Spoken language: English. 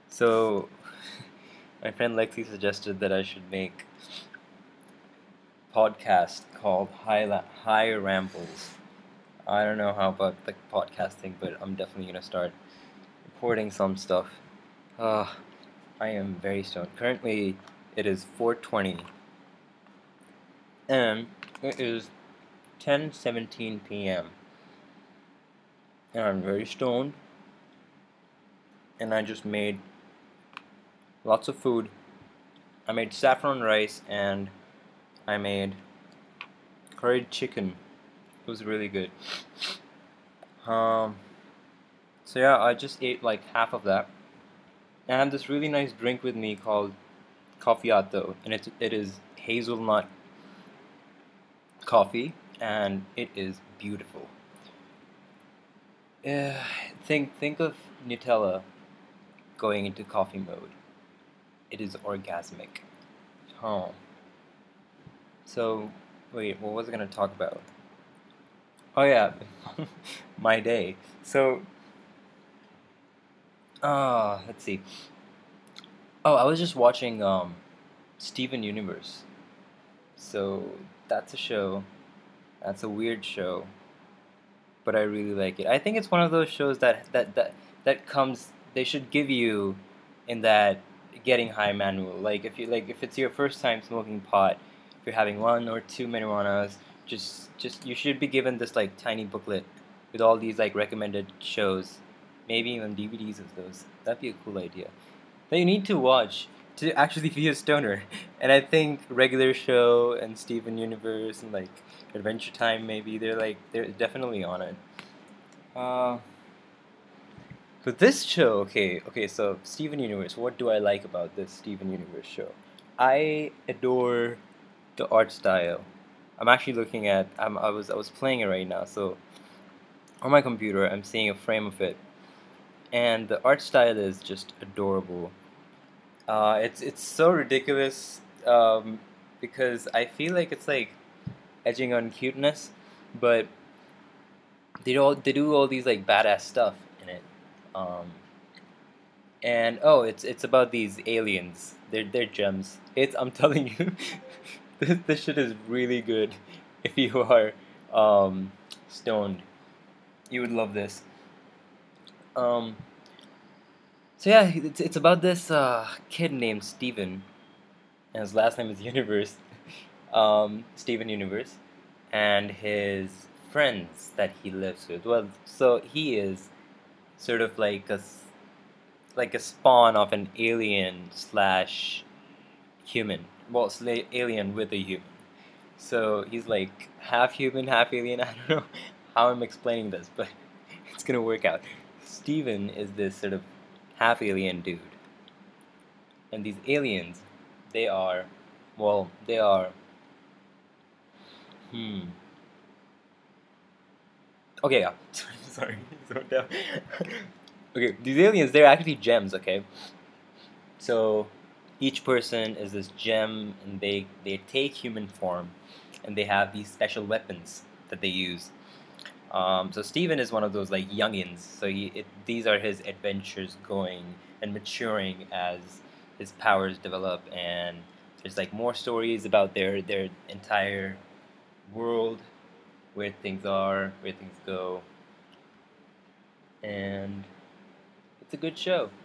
So, my friend Lexi suggested that I should make podcast called High Rambles. I don't know how about the podcasting, but I'm definitely gonna start recording some stuff. Ah, I am very stoned. Currently, it is 4:20, and it is 10:17 p.m. and I'm very stoned, and I just made lots of food. I made saffron rice and I made curried chicken. It was really good. Um, so yeah, I just ate like half of that. And I have this really nice drink with me called Coffeeato, and it is hazelnut coffee, and it is beautiful. Uh, think of Nutella going into coffee mode. It is orgasmic. Oh, so wait, what was I gonna talk about? Oh yeah, my day. So, let's see. Oh, I was just watching Steven Universe. So that's a show. That's a weird show, but I really like it. I think it's one of those shows that comes. They should give you in that getting high manual. Like if it's your first time smoking pot, if you're having one or two marijuanas, just you should be given this like tiny booklet with all these like recommended shows, maybe even DVDs of those. That'd be a cool idea. That you need to watch to actually be a stoner. And I think regular show and Steven Universe and like Adventure Time maybe they're definitely on it. Uh, but this show, okay, so Steven Universe. What do I like about this Steven Universe show? I adore the art style. I'm actually looking at. I was playing it right now. So on my computer, I'm seeing a frame of it, and the art style is just adorable. It's so ridiculous because I feel like it's like edging on cuteness, but they do all these like badass stuff in it. Um, and oh, it's about these aliens. They're gems. It's I'm telling you, this shit is really good. If you are um, stoned, you would love this. Um, so yeah, it's about this kid named Steven, and his last name is Universe. Steven Universe, and his friends that he lives with. Well, so he is sort of like a spawn of an alien slash human. Well, alien with a human. So he's like half human, half alien. I don't know how I'm explaining this, but it's gonna work out. Steven is this sort of half alien dude, and these aliens, they are, well, they are. Hmm. Okay, yeah. Sorry. So down. Okay, these aliens, they're actually gems, okay? So each person is this gem and they take human form and they have these special weapons that they use. So Steven is one of those like youngins. So these are his adventures going and maturing as his powers develop, and there's like more stories about their entire world, where things are, where things go, and it's a good show.